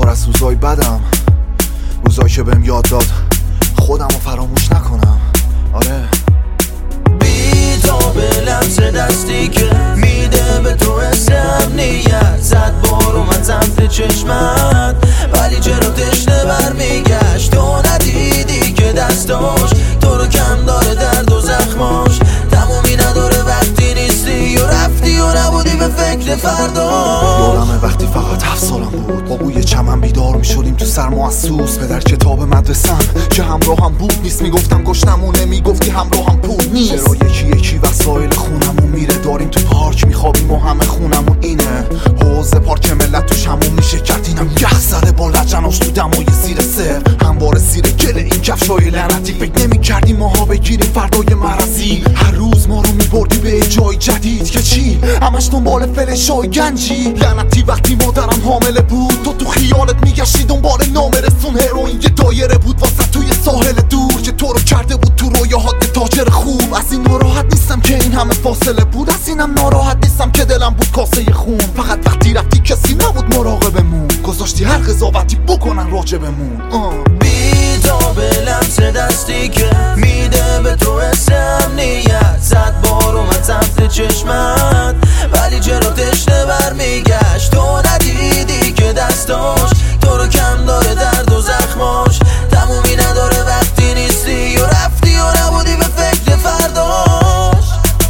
پر از روزای بدم، روزایی که بهم یاد داد خودم رو فراموش نکنم. آره بی تو به لمس دستی که میده به تو حس امنیت، زد بارو من سمت چشمت ولی چرا تشنه برمیگشت. تو ندیدی که دستاش تو رو کم داره، درد و زخماش تمومی نداره وقتی نیستی و رفتی و نبودی به فکر فردا. یادمه وقتی فقط 7 سالم بود، با بوی چمن بیدار میشدیم تو سرما از سوز. پدر کتاب مدرسم که همراهم بود نیست، میگفتم گشتمونه، میگفتی همراهم پول نیست. چرا یکی یکی وسایل خونمون میره، داریم تو پارک میخوابیم و همه خونمون اینه. حوض پارک ملت توش همون میشه کرد، اینم یخ زده با لجناش تو دمای زیر سر، همواره زیر گل این کفشای لعنتی. فکر نمیکردیم ماها بگیریم فردای مرضی، هر روز ما رو میبردی به جای جدید که چی همش دنبال فلشای گنجی. لعنتی وقتی مادرم حامله بود تو خیالت میگشتی دنبال نامرسون هروئین. یه دایره بود واسه توی ساحل دور که تو رو کرده بود تو رویاهات تاجر خوب. از این ناراحت نیستم که این همه فاصله بود، از اینم ناراحت نیستم که دلم بود کاسه خون. فقط وقتی رفتی کسی نبود مراقبمون، گذاشتی هر قضاوتی بکنن راجبمون. بی تو به لمس دستی که میده به تو حس امنیت، زد بارو من سمت چشمت ولی چرا تشنه برمیگشت. تو ندیدی که دستاش تو رو کم داره، درد و زخماش تمومی نداره وقتی نیستی و رفتی و نبودی به فکر فرداش.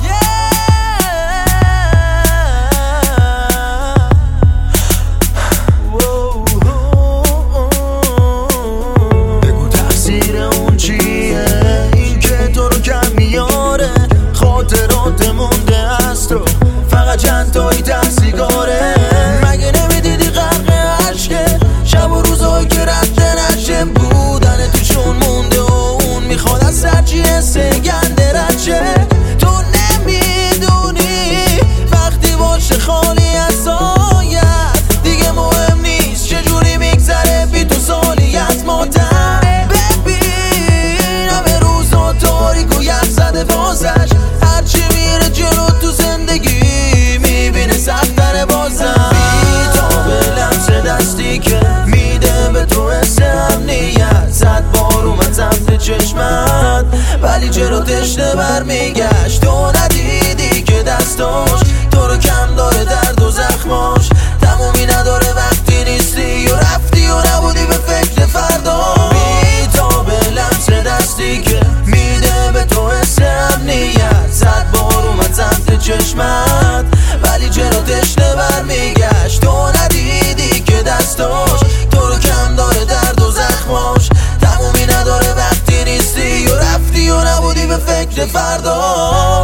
بگو تقصیر اون چیه، این که تو رو کم میاره، خاطرات مونده است و فقط چند تایی تحصیگاره. مگه نمیدیدی غرق عشقه، شب و روزهایی که رفته نشه، بودن توشون مونده و اون میخواد از سرچی حسه گنده رچه. تو نمیدونی وقتی باشه خالی از سایت دیگه مهم نیست چجوری میگذره بی تو سالیت. مادر ببین همه روزا تاریک و یخ زده بازش، هرچی میره جلو تو زندگی میبینه سختره بازم. بی تو به لمس دستی که میده به تو حس امنیت، زد بارو من سمت چشمت ولی چرا تشنه برمیگشت. تو ندیدی که دستاش تو رو کم داره، درد و زخماش تمومی نداره وقتی نیستی و رفتی و نبودی به فکر فردا. بی تو به لمس دستی که میده به تو حس امنیت، زد بارو من سمت چشمت ولی چرا تشنه برمیگشت. تو ندیدی که دستاش تو رو کم داره، درد و زخماش تمومی نداره وقتی نیستی و رفتی و نبودی به فکر فردا.